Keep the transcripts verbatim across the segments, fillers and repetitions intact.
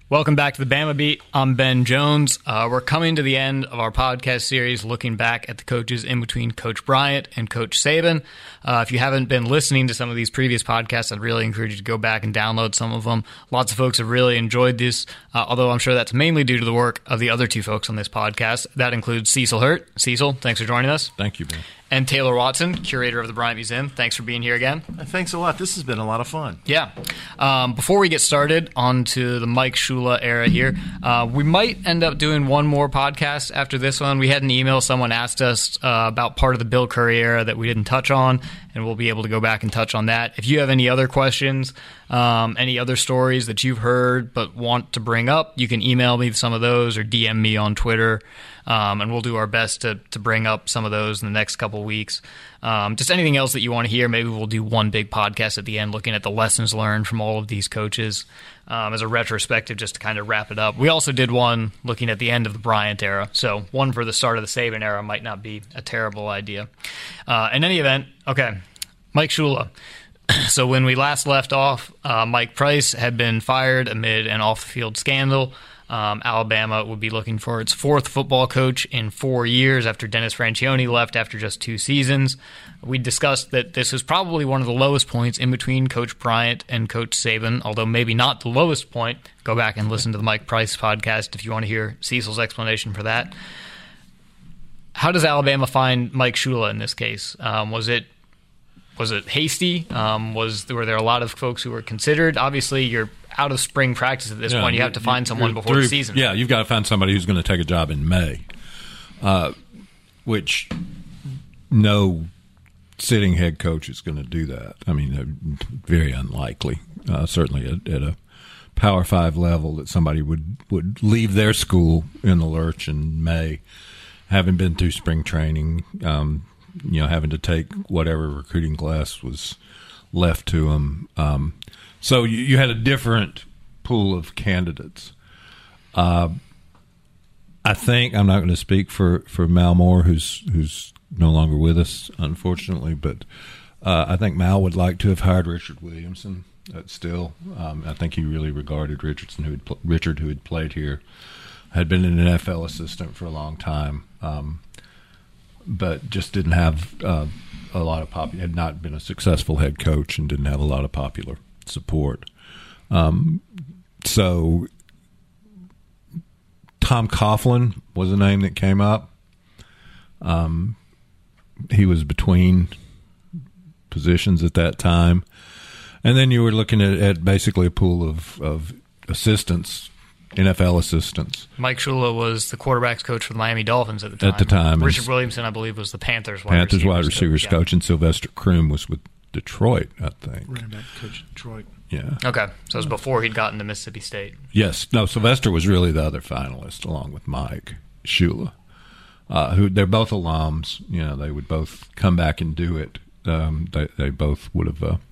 Welcome back to the Bama Beat. I'm Ben Jones. Uh, we're coming to the end of our podcast series looking back at the coaches in between Coach Bryant and Coach Saban. Uh, if you haven't been listening to some of these previous podcasts, I'd really encourage you to go back and download some of them. Lots of folks have really enjoyed this, uh, although I'm sure that's mainly due to the work of the other two folks on this podcast. That includes Cecil Hurt. Cecil, thanks for joining us. Thank you, Ben. And Taylor Watson, curator of the Bryant Museum. Thanks for being here again. Thanks a lot. This has been a lot of fun. Yeah. Um, before we get started on to the Mike Shula era here, uh, we might end up doing one more podcast after this one. We had an email. Someone asked us uh, about part of the Bill Curry era that we didn't touch on, and we'll be able to go back and touch on that. If you have any other questions, um, any other stories that you've heard but want to bring up, you can email me some of those or D M me on Twitter. Um, and we'll do our best to, to bring up some of those in the next couple of weeks. Um, just anything else that you want to hear, maybe we'll do one big podcast at the end looking at the lessons learned from all of these coaches um, as a retrospective just to kind of wrap it up. We also did one looking at the end of the Bryant era, so one for the start of the Saban era might not be a terrible idea. Uh, in any event, okay, Mike Shula. So when we last left off, uh, Mike Price had been fired amid an off-the-field scandal. Um, Alabama would be looking for its fourth football coach in four years after Dennis Franchione left after just two seasons. We discussed that this was probably one of the lowest points in between Coach Bryant and Coach Saban, although maybe not the lowest point. Go back and listen to the Mike Price podcast if you want to hear Cecil's explanation for that. How does Alabama find Mike Shula in this case? Um, was it was it hasty? Um, was were there a lot of folks who were considered? Obviously, you're out of spring practice at this yeah, point. You have to find someone before through, the season. Yeah, you've got to find somebody who's going to take a job in May, uh, which no sitting head coach is going to do that. I mean, very unlikely. Uh, certainly at, at a Power Five level that somebody would, would leave their school in the lurch in May, having been through spring training, um, you know, having to take whatever recruiting class was left to them. Um, so you, you had a different pool of candidates. Uh, I think I'm not going to speak for, for Mal Moore, who's who's no longer with us, unfortunately, but uh, I think Mal would like to have hired Richard Williamson. Uh, still, um, I think he really regarded Richardson, who had pl- Richard, who had played here, had been an N F L assistant for a long time. Um, but just didn't have uh, a lot of pop. Had not been a successful head coach and didn't have a lot of popular support. Um, so Tom Coughlin was a name that came up. Um, he was between positions at that time, and then you were looking at, at basically a pool of, of assistants. N F L assistants. Mike Shula was the quarterback's coach for the Miami Dolphins at the time. At the time. Richard Williamson, I believe, was the Panthers wide Panthers receivers wide receivers coach, coach, yeah. and Sylvester Croom was with Detroit, I think. Running back coach Detroit. Yeah. Okay, so it was before he'd gotten to Mississippi State. Yes. No, Sylvester was really the other finalist, along with Mike Shula, uh, who they're both alums. You know, they would both come back and do it. Um, they they both would have uh,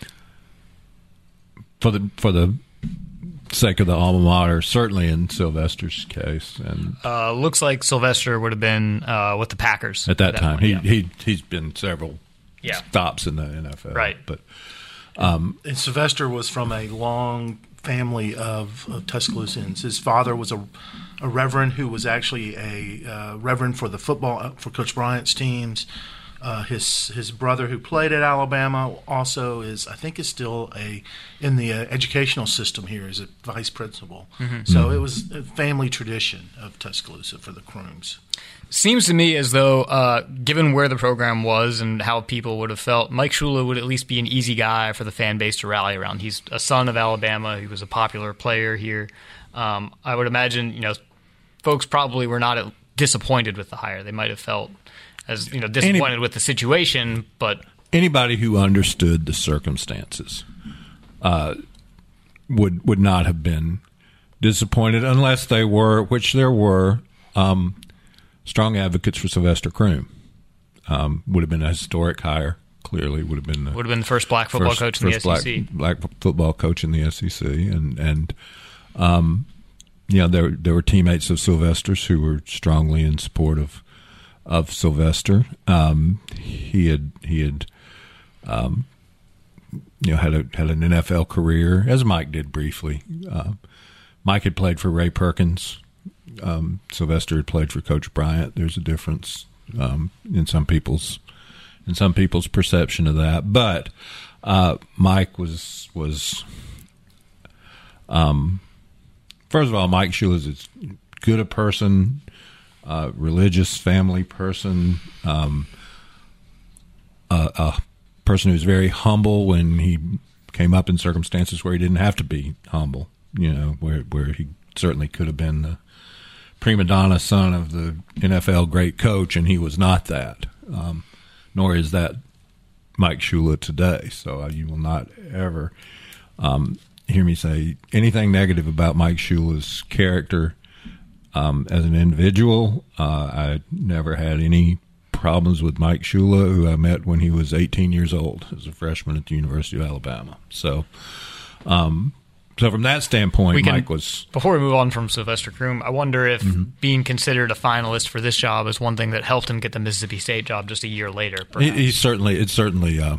for the for the. sake of the alma mater, certainly in Sylvester's case, and uh, looks like Sylvester would have been uh, with the Packers at that, at that time. point, he yeah. he he's been several yeah. stops in the N F L, right? But um, and Sylvester was from a long family of, of Tuscalooseans. His father was a, a reverend who was actually a uh, reverend for the football for Coach Bryant's teams. Uh, his his brother, who played at Alabama, also is I think is still a in the uh, educational system here is a vice principal. Mm-hmm. So mm-hmm. it was a family tradition of Tuscaloosa for the Crooms. Seems to me as though, uh, given where the program was and how people would have felt, Mike Shula would at least be an easy guy for the fan base to rally around. He's a son of Alabama. He was a popular player here. Um, I would imagine, you know, folks probably were not disappointed with the hire. They might have felt as you know disappointed Any, with the situation, but anybody who understood the circumstances uh, would would not have been disappointed unless they were, which there were, um, strong advocates for Sylvester Croom. Um, would have been a historic hire. Clearly, would have been the, would have been the first black football first, coach in first the S E C. Black, black football coach in the S E C, and and um, you know there there were teammates of Sylvester's who were strongly in support of. Of Sylvester, um, he had he had, um, you know, had a had an N F L career, as Mike did briefly, uh, Mike had played for Ray Perkins. Um, Sylvester had played for Coach Bryant. There's a difference um, in some people's in some people's perception of that. But uh, Mike was was um, first of all, Mike Shula is as good a person, uh, religious family person, um, a, a person who's very humble when he came up in circumstances where he didn't have to be humble. You know, where where he certainly could have been the prima donna son of the N F L great coach, and he was not that. Um, nor is that Mike Shula today. So uh, you will not ever um, hear me say anything negative about Mike Shula's character um, as an individual. Uh, I never had any problems with Mike Shula, who I met when he was eighteen years old as a freshman at the University of Alabama. So, um, so from that standpoint, we can, Mike was... Before we move on from Sylvester Croom, I wonder if mm-hmm. being considered a finalist for this job is one thing that helped him get the Mississippi State job just a year later. He, he certainly, it's certainly, uh,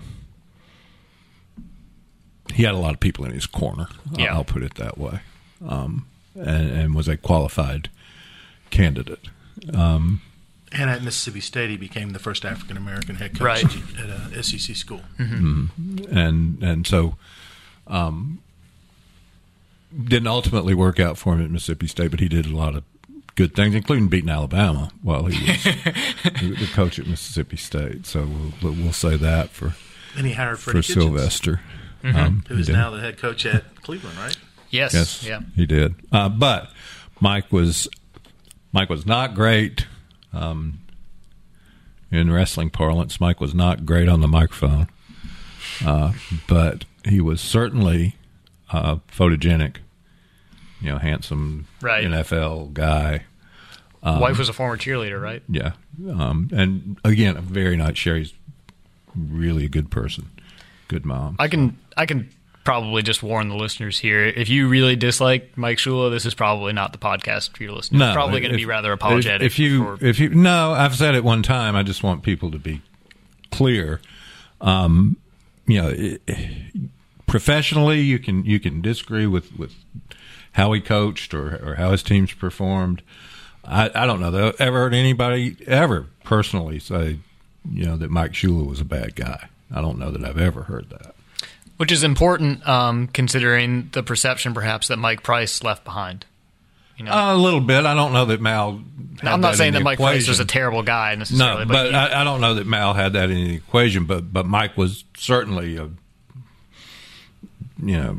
he had a lot of people in his corner. Yeah. I'll put it that way, um, and, and was a qualified candidate. Um, and at Mississippi State, he became the first African American head coach right. at a S E C school. Mm-hmm. Mm-hmm. And and so. Um, Didn't ultimately work out for him at Mississippi State, but he did a lot of good things, including beating Alabama while he was the coach at Mississippi State. So we'll, we'll say that for and he hired Freddie for Sylvester, mm-hmm. um, who is now the head coach at Cleveland, right? Yes, yes, yeah, he did. Uh, but Mike was Mike was not great um, in wrestling parlance. Mike was not great on the microphone, uh, but he was certainly uh, photogenic. You know, handsome right. N F L guy. Um, Wife was a former cheerleader, right? Yeah. Um, and again, a very nice. Sherry's really a good person. Good mom. I can I can probably just warn the listeners here. If you really dislike Mike Shula, this is probably not the podcast for your listeners. No, it's probably going to be rather apologetic. If, if you, for, if you, no, I've said it one time. I just want people to be clear. Um, you know, it, professionally, you can you can disagree with with how he coached or, or how his teams performed. I, I don't know that I've ever heard anybody ever personally say, you know, that Mike Shula was a bad guy. I don't know that I've ever heard that. Which is important, um, considering the perception perhaps that Mike Price left behind. You know, uh, a little bit. I don't know that Mal. Had I'm not that saying in that the Mike equation. Price was a terrible guy necessarily. No, but, but he, I, I don't know that Mal had that in the equation. But but Mike was certainly a, you know,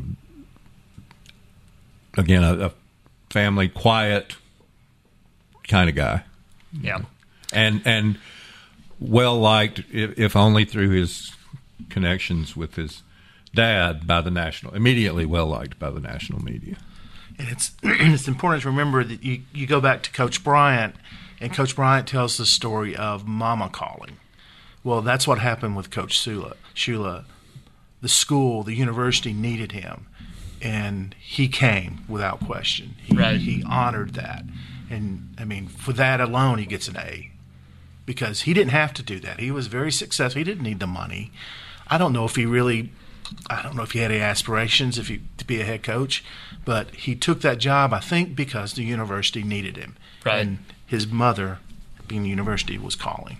again a, a family, quiet kind of guy. Yeah, and and well liked, if, if only through his connections with his dad by the national, immediately well liked by the national media. And it's it's important to remember that you, you go back to Coach Bryant, and Coach Bryant tells the story of Mama calling. Well, that's what happened with Coach Shula. Shula, the school, the university needed him, and he came without question. He, right. he honored that, and I mean, for that alone, he gets an A, because he didn't have to do that. He was very successful. He didn't need the money. I don't know if he really. I don't know if he had any aspirations if he to be a head coach, but he took that job, I think, because the university needed him. Right. And his mother, being the university, was calling.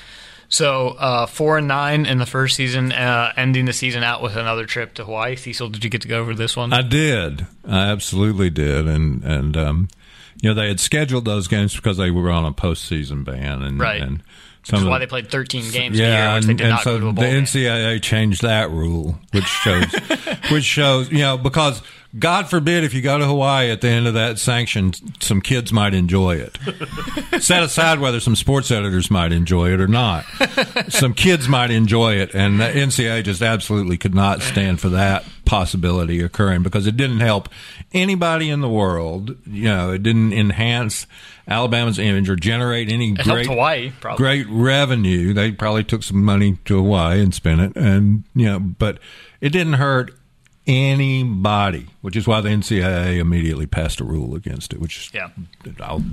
So uh, four and nine in the first season, uh, ending the season out with another trip to Hawaii. Cecil, did you get to go over this one? I did. I absolutely did. And, and um, you know, they had scheduled those games because they were on a postseason ban. And, right. And Which is why they played thirteen games yeah, a year, which and, they did and not so go to a bowl the game. N C double A changed that rule, which shows, which shows, you know, because God forbid if you go to Hawaii at the end of that sanction, some kids might enjoy it. Set aside whether some sports editors might enjoy it or not. Some kids might enjoy it, and the N C double A just absolutely could not stand for that possibility occurring because it didn't help anybody in the world. You know, it didn't enhance Alabama's image or generate any it great helped Hawaii, probably. great revenue. They probably took some money to Hawaii and spent it, and you know, but it didn't hurt anybody, which is why the N C double A immediately passed a rule against it, which yeah. I'll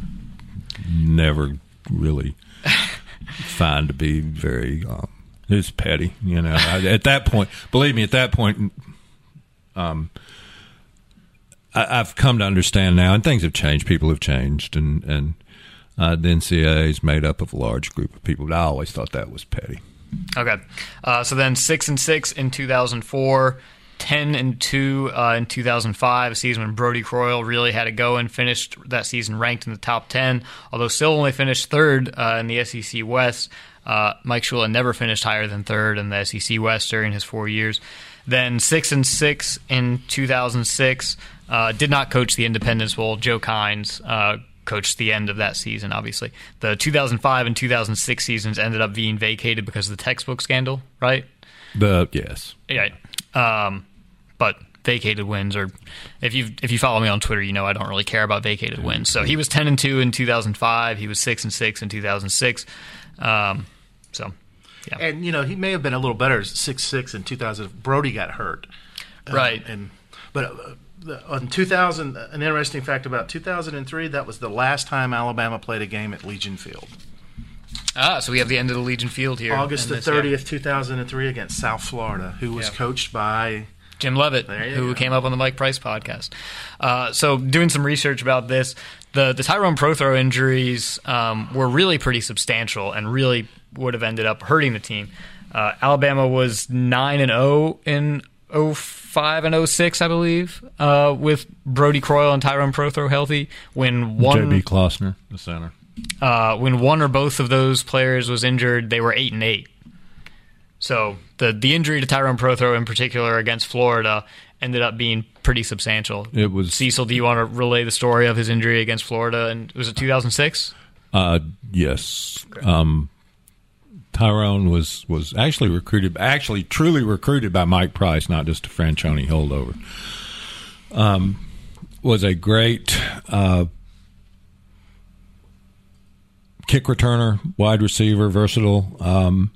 never really find to be very um, it's petty. You know, I, at that point, believe me, at that point, um, I, I've come to understand now, and things have changed. People have changed, and and uh, the N C double A is made up of a large group of people. But I always thought that was petty. Okay, uh, so then six and six in two thousand four, ten and two uh, in two thousand five, a season when Brodie Croyle really had it going. Finished that season ranked in the top ten, although still only finished third uh, in the S E C West. Uh, Mike Shula never finished higher than third in the S E C West during his four years. Then six and six in two thousand six. Uh, did not coach the Independence Bowl. Joe Kynes uh, coached the end of that season, obviously. The two thousand five and two thousand six seasons ended up being vacated because of the textbook scandal, right? The yes. Yeah. Um, but vacated wins are, if you if you follow me on Twitter, you know I don't really care about vacated wins. So he was ten and two in two thousand five. He was six and six in two thousand six. Um, so, yeah. And, you know, he may have been a little better six six in two thousand. Brodie got hurt. Right. Uh, and But uh, the, on two thousand, an interesting fact about two thousand three, that was the last time Alabama played a game at Legion Field. Ah, so we have the end of the Legion Field here. August the thirtieth, two thousand three, against South Florida, who was yeah. coached by Jim Leavitt, who go. came up on the Mike Price podcast. Uh, so doing some research about this, the, the Tyrone Prothro injuries um, were really pretty substantial and really would have ended up hurting the team. Uh, Alabama was nine and oh in oh five and oh six, I believe, uh, with Brodie Croyle and Tyrone Prothro healthy. When one J B Klossner, the center. Uh, when one or both of those players was injured, they were eight and eight. So the the injury to Tyrone Prothro in particular against Florida ended up being pretty substantial. It was Cecil. Do you want to relay the story of his injury against Florida? And was it two thousand six? Uh, yes. Okay. Um, Tyrone was was actually recruited, actually truly recruited by Mike Price, not just a Franchione holdover. Um, was a great uh, kick returner, wide receiver, versatile. Um,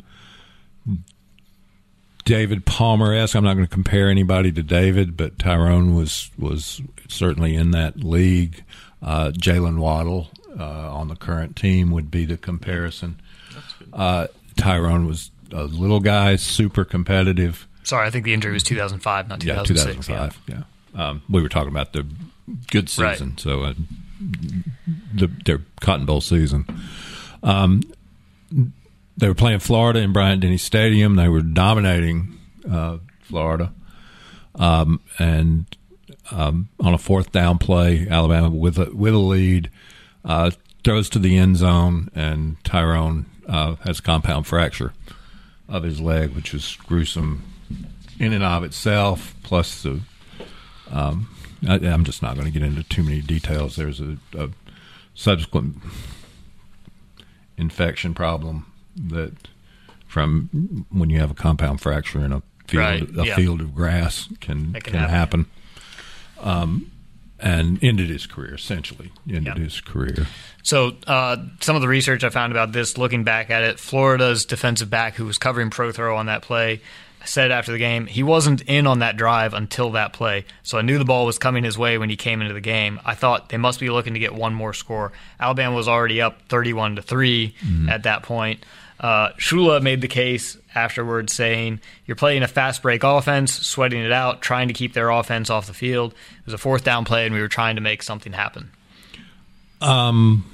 David Palmer-esque. I'm not going to compare anybody to David, but Tyrone was was certainly in that league. Uh, Jalen Waddle uh, on the current team would be the comparison. That's good. Uh, Tyrone was a little guy, super competitive. Sorry, I think the injury was two thousand five, not two thousand six. Yeah, two thousand five, yeah. yeah. Um, we were talking about the good season, right. so uh, the, their Cotton Bowl season. Um, they were playing Florida in Bryant-Denny Stadium. They were dominating uh, Florida. Um, and um, on a fourth down play, Alabama with a, with a lead, uh, throws to the end zone, and Tyrone uh, has a compound fracture of his leg, which is gruesome in and of itself, plus the um, I, I'm just not going to get into too many details. There's a, a subsequent infection problem that from when you have a compound fracture in a field, right. a yeah. field of grass can can, can happen. happen. Um, and ended his career, essentially ended yeah. his career. So uh, some of the research I found about this, looking back at it, Florida's defensive back who was covering Prothro on that play said after the game, he wasn't in on that drive until that play. So I knew the ball was coming his way when he came into the game. I thought they must be looking to get one more score. Alabama was already up thirty-one to three mm-hmm. at that point. Uh, Shula made the case afterwards saying, you're playing a fast break offense, sweating it out, trying to keep their offense off the field. It was a fourth down play, and we were trying to make something happen. Um,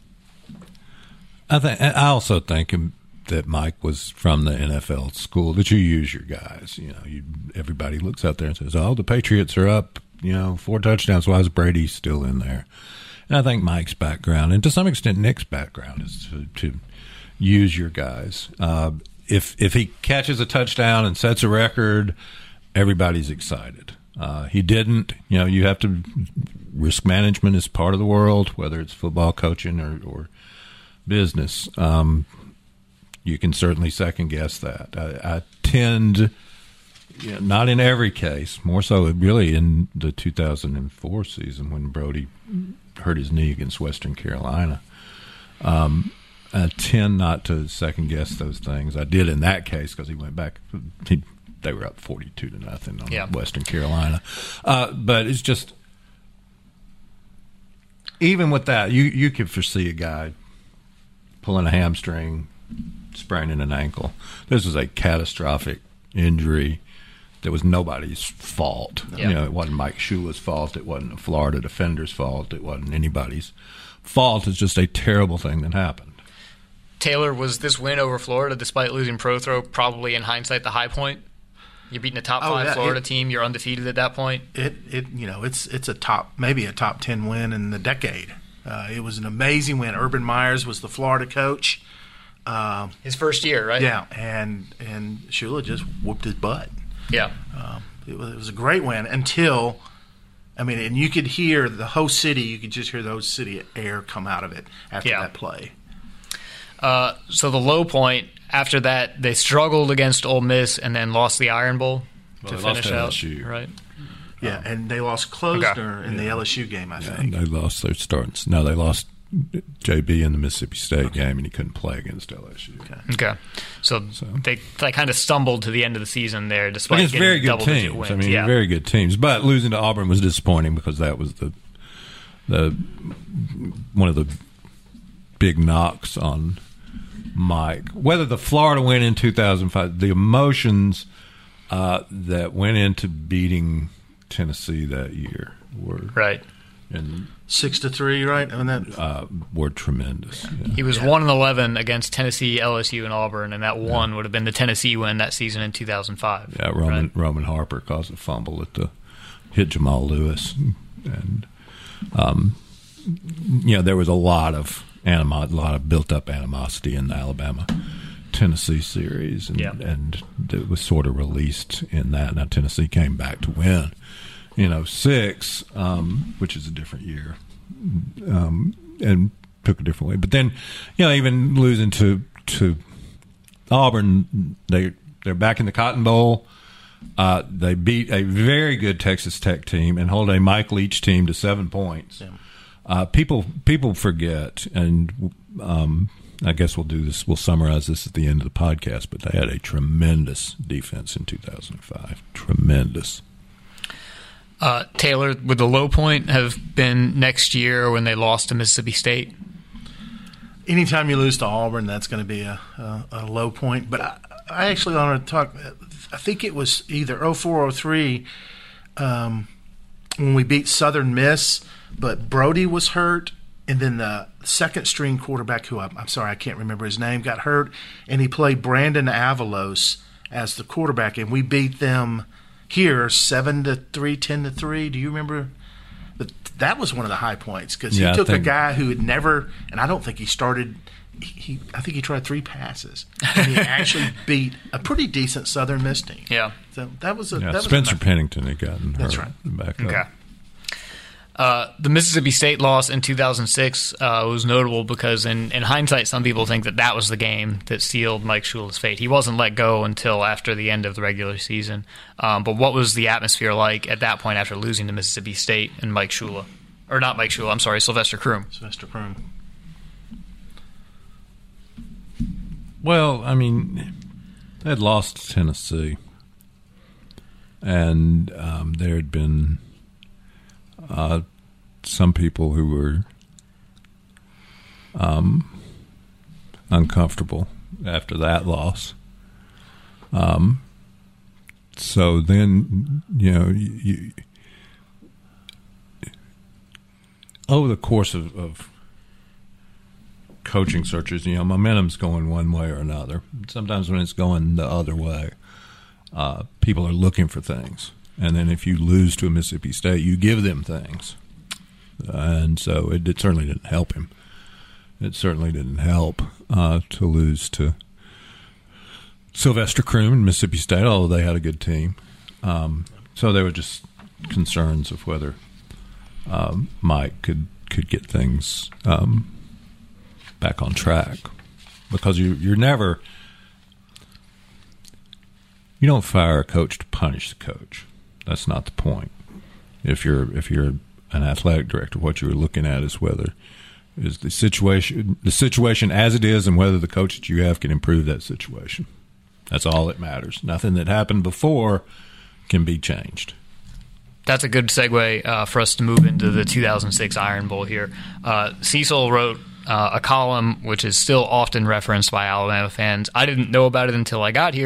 I think I also think that Mike was from the N F L school that you use your guys. You know, you, everybody looks out there and says, "Oh, the Patriots are up. You know, four touchdowns. Why is Brady still in there?" And I think Mike's background, and to some extent Nick's background, is to, to use your guys. Uh, if if he catches a touchdown and sets a record, everybody's excited. Uh, he didn't. You know, you have to. Risk management is part of the world, whether it's football coaching or, or business. Um, you can certainly second guess that. I, I tend, you know, not in every case, more so really in the two thousand four season when Brodie hurt his knee against Western Carolina. Um, I tend not to second guess those things. I did in that case because he went back. He, they were up forty-two to nothing on yeah. Western Carolina. Uh, but it's just, even with that, you, you could foresee a guy pulling a hamstring, spraining an ankle. This was a catastrophic injury It was nobody's fault. Yeah. You know, it wasn't Mike Shula's fault. It wasn't a Florida defender's fault. It wasn't anybody's fault. It's just a terrible thing that happened. Taylor, was this win over Florida, despite losing Prothro, probably in hindsight the high point? You're beating a top Oh, five yeah, Florida it- team. You're undefeated at that point. It it you know it's it's a top maybe a top ten win in the decade. Uh, it was an amazing win. Urban Myers was the Florida coach. Uh, His first year, right? yeah, and and Shula just whooped his butt. Yeah. Um, it was it was a great win until, I mean, and you could hear the host city. You could just hear the host city air come out of it after Yeah. that play. Uh, so the low point after that, they struggled against Ole Miss and then lost the Iron Bowl Well, to they lost finish to out. L S U. Right. Yeah, and they lost Klosner in the L S U game, I Yeah, think. they lost their starts. No, they lost J B in the Mississippi State game, and he couldn't play against L S U. Okay. Okay. So, So- they they kind of stumbled to the end of the season there, despite Against getting very good double-digit teams. wins. I mean, yeah. very good teams. But losing to Auburn was disappointing because that was the the one of the big knocks on Mike. Whether the Florida win in two thousand five, the emotions uh, that went into beating Tennessee that year were Right. and Six to three, right? I mean, that, uh, were tremendous. Yeah. He was one and eleven against Tennessee, L S U, and Auburn, and that one would have been the Tennessee win that season in two thousand five. Yeah, Roman Right. Roman Harper caused a fumble at the hit Jamal Lewis, and um, you know there was a lot of animo- a lot of built up animosity in the Alabama Tennessee series, and, Yeah. and it was sort of released in that. Now Tennessee came back to win, you know, six, um, which is a different year, um, and took a different way. But then, you know, even losing to to Auburn, they they're back in the Cotton Bowl. Uh, they beat a very good Texas Tech team and hold a Mike Leach team to seven points. Yeah. Uh, people people forget, and um, I guess we'll do this. We'll summarize this at the end of the podcast. But they had a tremendous defense in two thousand five. Tremendous. Uh, Taylor, would the low point have been next year when they lost to Mississippi State? anytime you lose to Auburn, that's going to be a, a, a low point. But I, I actually want to talk. I think it was either oh four oh three um, when we beat Southern Miss, but Brody was hurt, and then the second string quarterback, who I'm, I'm sorry I can't remember his name, got hurt, and he played Brandon Avalos as the quarterback, and we beat them here seven to three, ten to three. Do you remember? But that was one of the high points because he Yeah, I took a think- guy who had never, and I don't think he started. He, I think he tried three passes, and he actually beat a pretty decent Southern Miss team. Yeah. So that was a Yeah, that was Spencer a, Pennington had gotten hurt. That's right. Back up. Okay. Uh, the Mississippi State loss in two thousand six uh, was notable because, in, in hindsight, some people think that that was the game that sealed Mike Shula's fate. He wasn't let go until after the end of the regular season. Um, but what was the atmosphere like at that point after losing to Mississippi State and Mike Shula? Or not Mike Shula, I'm sorry, Sylvester Croom. Sylvester Croom. Well, I mean, they had lost to Tennessee, and um, there had been uh, some people who were um, uncomfortable after that loss. Um, so then, you know, you, you, over the course of, of coaching searches, you know, momentum's going one way or another. Sometimes when it's going the other way, uh, people are looking for things. And then if you lose to a Mississippi State, you give them things. And so it, it certainly didn't help him. It certainly didn't help uh, to lose to Sylvester Croom and Mississippi State, although they had a good team. Um, so there were just concerns of whether um, Mike could, could get things um, back on track, because you you're never you don't fire a coach to punish the coach. That's not the point. If you're if you're an athletic director, what you're looking at is whether is the situation the situation as it is, and whether the coach that you have can improve that situation. That's all that matters. Nothing that happened before can be changed. That's a good segue uh, for us to move into the two thousand six Iron Bowl here. Uh, Cecil wrote uh, a column which is still often referenced by Alabama fans. I didn't know about it until I got here.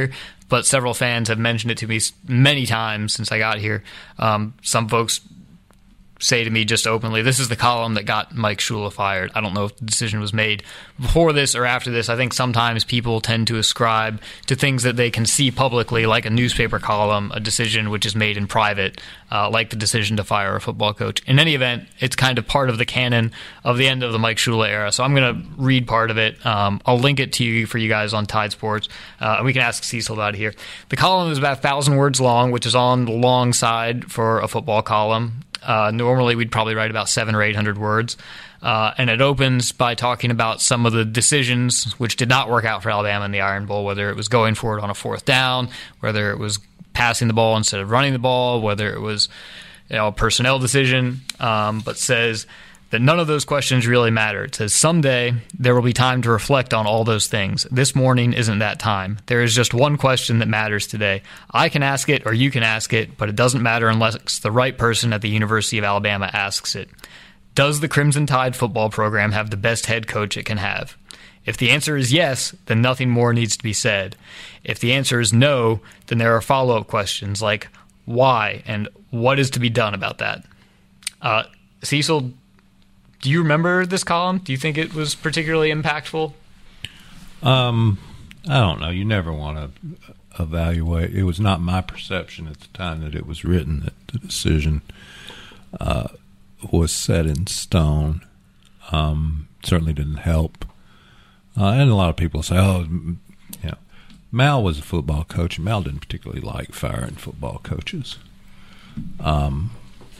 but several fans have mentioned it to me many times since I got here. Um, some folks say to me just openly, this is the column that got Mike Shula fired. I don't know if the decision was made before this or after this. I think sometimes people tend to ascribe to things that they can see publicly, like a newspaper column, a decision which is made in private, uh, like the decision to fire a football coach. In any event, it's kind of part of the canon of the end of the Mike Shula era. So I'm going to read part of it. Um, I'll link it to you for you guys on Tide Sports, uh, and we can ask Cecil about it here. The column is about one thousand words long, which is on the long side for a football column. Uh, normally, we'd probably write about seven or eight hundred words, uh, and it opens by talking about some of the decisions which did not work out for Alabama in the Iron Bowl. Whether it was going for it on a fourth down, whether it was passing the ball instead of running the ball, whether it was, you know, a personnel decision. Um, but says that none of those questions really matter. It says someday there will be time to reflect on all those things. This morning isn't that time. There is just one question that matters today. I can ask it or you can ask it, but it doesn't matter unless the right person at the University of Alabama asks it. Does the Crimson Tide football program have the best head coach it can have? If the answer is yes, then nothing more needs to be said. If the answer is no, then there are follow-up questions like why and what is to be done about that. Uh, Cecil, do you remember this column? Do you think it was particularly impactful? Um, I don't know. You never want to evaluate. It was not my perception at the time that it was written that the decision uh, was set in stone. Um, certainly didn't help. Uh, and a lot of people say, oh, you know, Mal was a football coach, and Mal didn't particularly like firing football coaches. Um,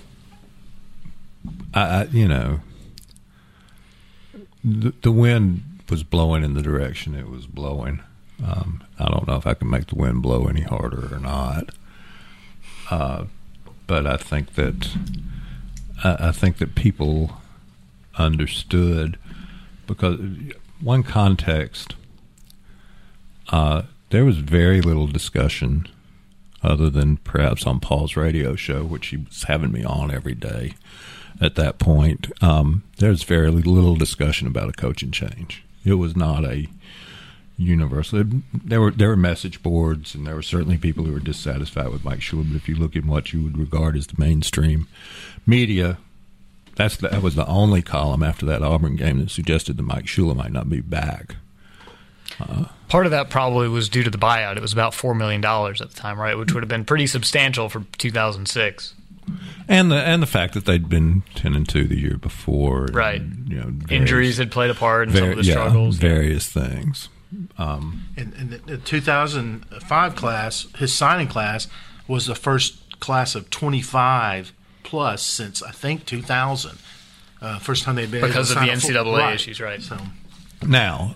I, I you know, The, the wind was blowing in the direction it was blowing. Um, I don't know if I can make the wind blow any harder or not. Uh, but I think that I, I think that people understood, because one context, uh, there was very little discussion other than perhaps on Paul's radio show, which he was having me on every day. At that point, um, there's very little discussion about a coaching change. It was not a universal. There were there were message boards, and there were certainly people who were dissatisfied with Mike Shula. But if you look at what you would regard as the mainstream media, that's the, that was the only column after that Auburn game that suggested that Mike Shula might not be back. Uh, Part of that probably was due to the buyout. It was about four million dollars at the time, right, which would have been pretty substantial for two thousand six. And the and the fact that they'd been ten and two the year before, right? And, you know, various, injuries had played a part in var- some of the yeah, struggles, various things. Um, in, in the, the two thousand five class, his signing class was the first class of twenty-five plus since I think two thousand. Uh, first time they'd been because able to of the sign N C double A right. issues, right? So now,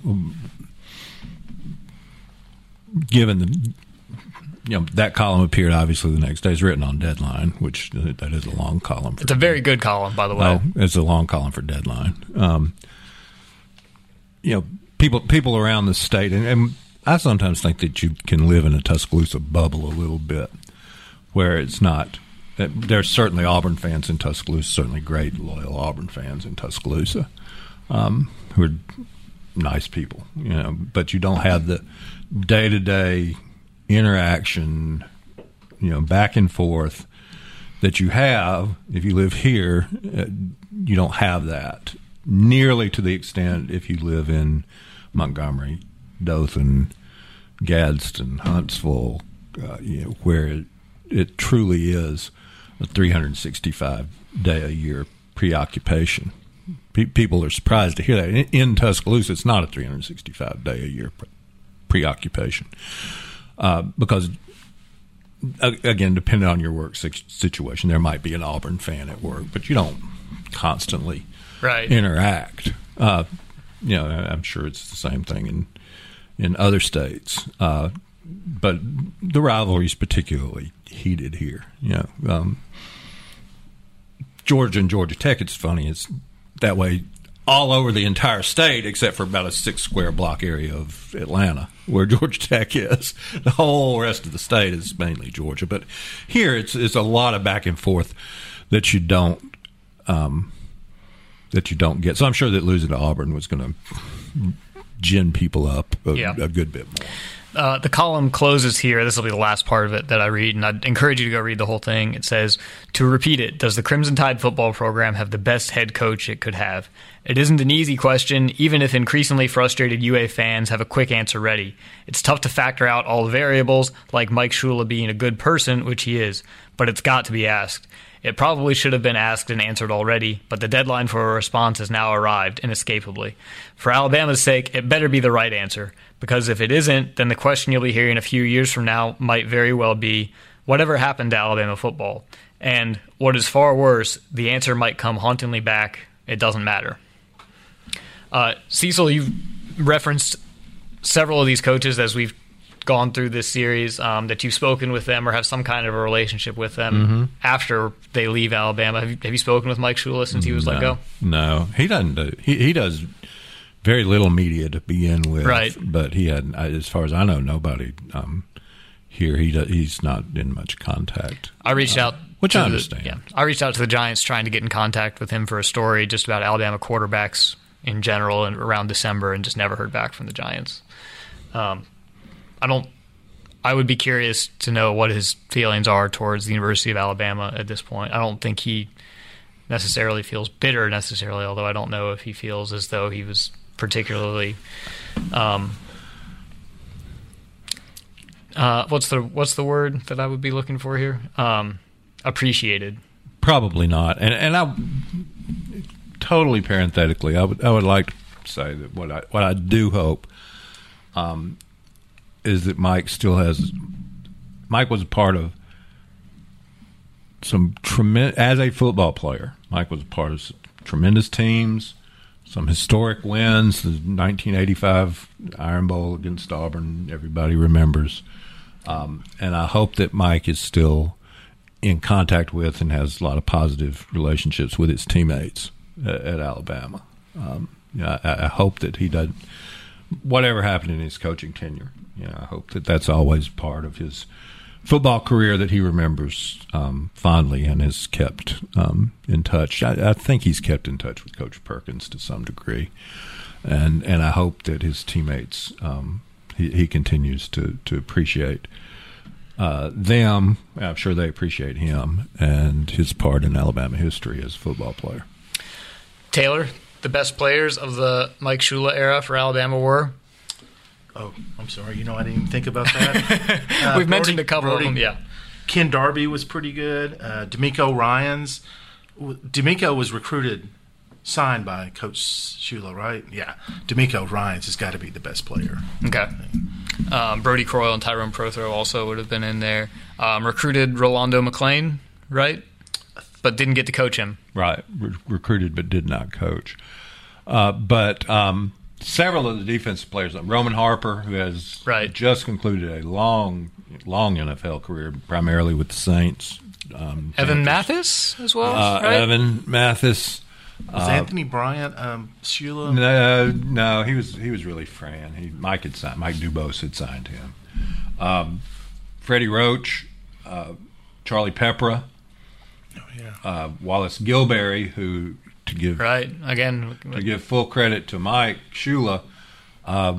given the. You know, that column appeared obviously the next day. It's written on Deadline, which uh, that is a long column. For, it's a very good column, by the way. Oh, it's a long column for Deadline. Um, you know, people people around the state, and, and I sometimes think that you can live in a Tuscaloosa bubble a little bit, where it's not. There's certainly Auburn fans in Tuscaloosa, certainly great loyal Auburn fans in Tuscaloosa, um, who are nice people. You know, but you don't have the day to day interaction, you know, back and forth that you have if you live here. Uh, you don't have that nearly to the extent if you live in Montgomery, Dothan, Gadsden, Huntsville, uh, you know, where it, it truly is a three hundred sixty-five day a year preoccupation. Pe- people are surprised to hear that. In, in Tuscaloosa, it's not a three hundred sixty-five day a year pre- preoccupation. Uh, because, again, depending on your work situation, there might be an Auburn fan at work, but you don't constantly right. interact. Uh, you know, I'm sure it's the same thing in in other states, uh, but the rivalry is particularly heated here. You know, um, Georgia and Georgia Tech. It's funny. It's that way all over the entire state, except for about a six square block area of Atlanta, where Georgia Tech is. The whole rest of the state is mainly Georgia, but here it's it's a lot of back and forth that you don't um, that you don't get. So I'm sure that losing to Auburn was going to gin people up a, yeah. a good bit more. Uh, the column closes here. This will be the last part of it that I read, and I'd encourage you to go read the whole thing. It says, to repeat it, does the Crimson Tide football program have the best head coach it could have? It isn't an easy question, even if increasingly frustrated U A fans have a quick answer ready. It's tough to factor out all the variables, like Mike Shula being a good person, which he is, but it's got to be asked. It probably should have been asked and answered already, but the deadline for a response has now arrived, inescapably. For Alabama's sake, it better be the right answer, because if it isn't, then the question you'll be hearing a few years from now might very well be, whatever happened to Alabama football? And, what is far worse, the answer might come hauntingly back, it doesn't matter. Uh, Cecil, you've referenced several of these coaches as we've gone through this series, um, that you've spoken with them or have some kind of a relationship with them mm-hmm. after they leave Alabama. Have you, have you spoken with Mike Shula since he was no, let go? No, he doesn't do. He he does very little media to begin with, right? But he had, as far as I know, nobody um, here. He does, he's not in much contact. I reached uh, out, which I the, understand. Yeah, I reached out to the Giants trying to get in contact with him for a story just about Alabama quarterbacks in general and around December, and just never heard back from the Giants. Um, I don't. I would be curious to know what his feelings are towards the University of Alabama at this point. I don't think he necessarily feels bitter necessarily, although I don't know if he feels as though he was particularly um, uh, what's the what's the word that I would be looking for here? Um, appreciated. Probably not. And and I totally parenthetically, I would I would like to say that what I what I do hope um, is that Mike still has. Mike was a part of some tremendous as a football player. Mike was a part of some tremendous teams, some historic wins. The nineteen eighty-five Iron Bowl against Auburn, everybody remembers. Um, and I hope that Mike is still in contact with and has a lot of positive relationships with his teammates at, at Alabama. Um, you know, I, I hope that he does whatever happened in his coaching tenure. You know, I hope that that's always part of his football career that he remembers um, fondly and has kept um, in touch. I, I think he's kept in touch with Coach Perkins to some degree, and and I hope that his teammates um, he, he continues to to appreciate uh, them. I'm sure they appreciate him and his part in Alabama history as a football player. Taylor, the best players of the Mike Shula era for Alabama were? Oh, I'm sorry. You know, I didn't even think about that. Uh, We've mentioned a couple Brody, of them, yeah. Ken Darby was pretty good. Uh, D'Amico Ryans. D'Amico was recruited, signed by Coach Shula, right? Yeah. D'Amico Ryans has got to be the best player. Okay. Um, Brody Croyle and Tyrone Prothro also would have been in there. Um, recruited Rolando McClain, right? But didn't get to coach him. Right. Re- recruited but did not coach. Uh, but... Um, Several of the defensive players, like Roman Harper, who has right. just concluded a long, long N F L career, primarily with the Saints. Um, Evan Mathis as well, uh, right? Evan Mathis. Was uh, Anthony Bryant um, Shula? No, no, he was he was really Fran. He Mike had signed Mike Dubose had signed him. Um, Freddie Roach, uh, Charlie Peppra, oh, yeah. uh, Wallace Gilberry, who. To give right again to give full credit to Mike Shula, uh,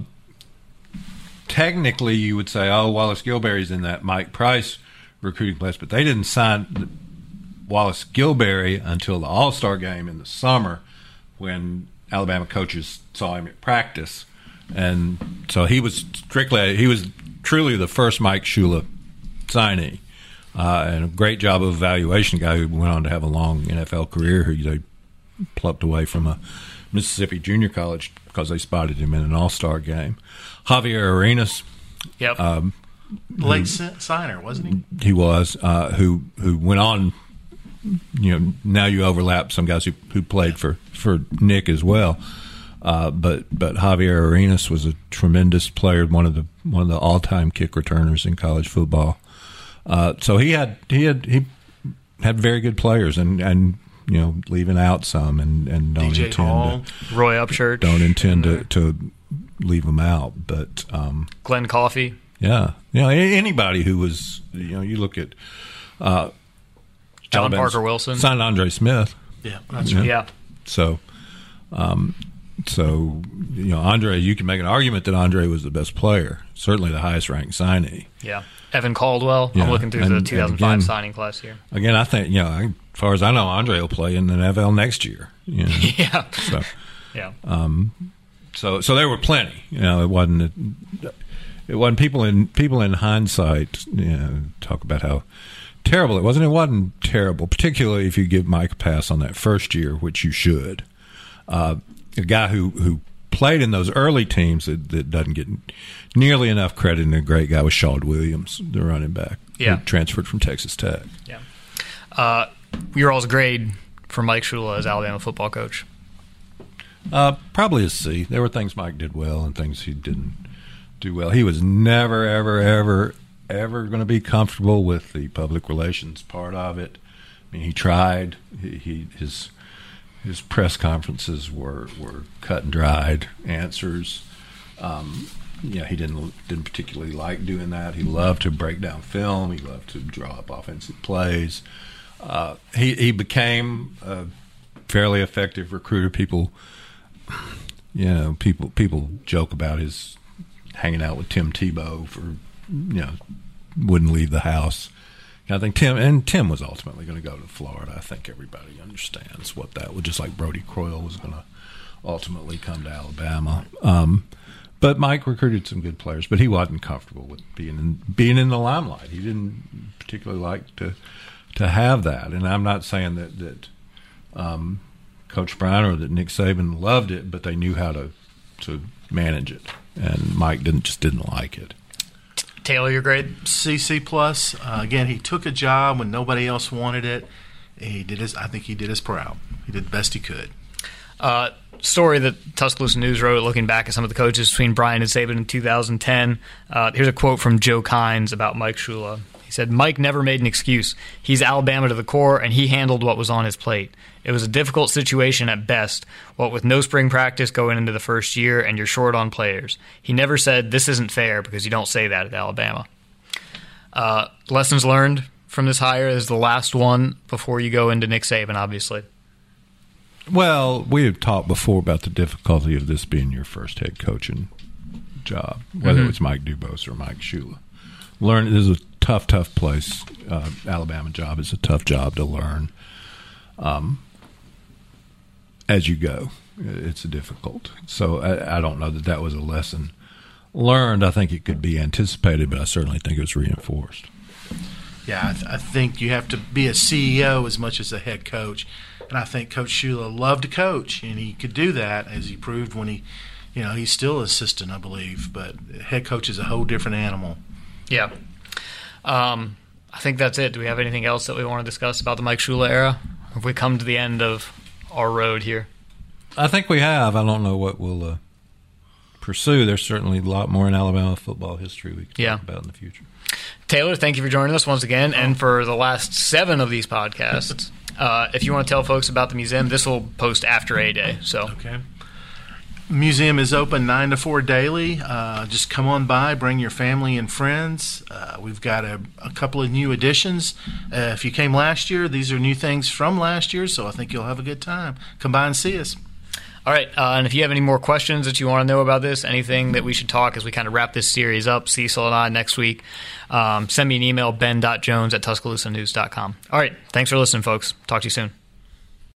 technically you would say, oh, Wallace Gilberry's in that Mike Price recruiting class, but they didn't sign Wallace Gilberry until the All-Star game in the summer when Alabama coaches saw him at practice, and so he was strictly he was truly the first Mike Shula signee, uh, and a great job of evaluation guy who went on to have a long N F L career. Who they plucked away from a Mississippi junior college because they spotted him in an all-star game. Javier Arenas. Yep. Um, Late who, signer, wasn't he? He was, uh, who who went on, you know, now you overlap some guys who, who played for, for Nick as well. Uh, but but Javier Arenas was a tremendous player, one of the one of the all-time kick returners in college football. Uh, so he had he had he had very good players, and, and you know, leaving out some and, and don't D J intend Hall, to, Roy Upchurch, don't intend to, to leave them out. But um, Glenn Coffey, yeah, you know, anybody who was, you know, you look at uh, John Alabama's Parker Wilson, signed Andre Smith. Yeah, that's right. right. Yeah, so um, So, you know, Andre, you can make an argument that Andre was the best player, certainly the highest ranked signee. Yeah. Evan Caldwell. Yeah. I'm looking through and, the two thousand five again, signing class here. Again, I think, you know, as far as I know, Andre will play in the N F L next year. You know? Yeah. So, yeah. Um, so, so there were plenty. You know, it wasn't. It wasn't people in people in hindsight. You know, talk about how terrible it wasn't. It wasn't terrible, particularly if you give Mike a pass on that first year, which you should. Uh, a guy who, who played in those early teams that, that doesn't get nearly enough credit, and a great guy was Shaud Williams, the running back, yeah. who transferred from Texas Tech. Yeah. Uh, your all's grade for Mike Shula as Alabama football coach? Uh, probably a C. There were things Mike did well and things he didn't do well. He was never, ever, ever, ever going to be comfortable with the public relations part of it. I mean, he tried. He, he his his press conferences were, were cut and dried answers. Um, yeah, he didn't didn't particularly like doing that. He loved to break down film. He loved to draw up offensive plays. Uh, he he became a fairly effective recruiter. People. You know, people people joke about his hanging out with Tim Tebow for, you know, wouldn't leave the house. I think Tim, and Tim was ultimately going to go to Florida. I think everybody understands what that was, just like Brody Croyle was going to ultimately come to Alabama. Um, but Mike recruited some good players, but he wasn't comfortable with being in, being in the limelight. He didn't particularly like to to have that. And I'm not saying that, that um, Coach Bryant or that Nick Saban loved it, but they knew how to to manage it, and Mike didn't just didn't like it. Taylor, your grade? C, C plus. Uh, again, he took a job when nobody else wanted it. He did his. I think he did his proud. He did the best he could. Uh, story that Tuscaloosa News wrote, looking back at some of the coaches between Bryant and Saban in two thousand ten. Uh, here's a quote from Joe Kynes about Mike Shula. He said, "Mike never made an excuse. He's Alabama to the core, and he handled what was on his plate. It was a difficult situation at best, what with no spring practice going into the first year and you're short on players. He never said, this isn't fair, because you don't say that at Alabama." Uh, lessons learned from this hire is the last one before you go into Nick Saban, obviously. Well, we have talked before about the difficulty of this being your first head coaching job, whether Mm-hmm. it's Mike Dubose or Mike Shula. Learn this is a tough, tough place. Uh, Alabama job is a tough job to learn. Um, as you go, it's difficult. So I, I don't know that that was a lesson learned. I think it could be anticipated, but I certainly think it was reinforced. Yeah, I, th- I think you have to be a C E O as much as a head coach, and I think Coach Shula loved to coach, and he could do that, as he proved when he, you know, he's still assistant, I believe, but head coach is a whole different animal. Yeah. Um, I think that's it. Do we have anything else that we want to discuss about the Mike Shula era? Or have we come to the end of our road here? I think we have. I don't know what we'll uh, pursue. There's certainly a lot more in Alabama football history we can Yeah. talk about in the future. Taylor, thank you for joining us once again, and for the last seven of these podcasts. Uh, if you want to tell folks about the museum, this will post after A-Day. So. Okay. Museum is open nine to four daily. Uh, just come on by, bring your family and friends. Uh, we've got a, a couple of new additions. Uh, if you came last year, these are new things from last year, so I think you'll have a good time. Come by and see us. All right, uh, and if you have any more questions that you want to know about this, anything that we should talk as we kind of wrap this series up, Cecil and I next week, um, send me an email, ben dot jones at tuscaloosa news dot com. All right, thanks for listening, folks. Talk to you soon.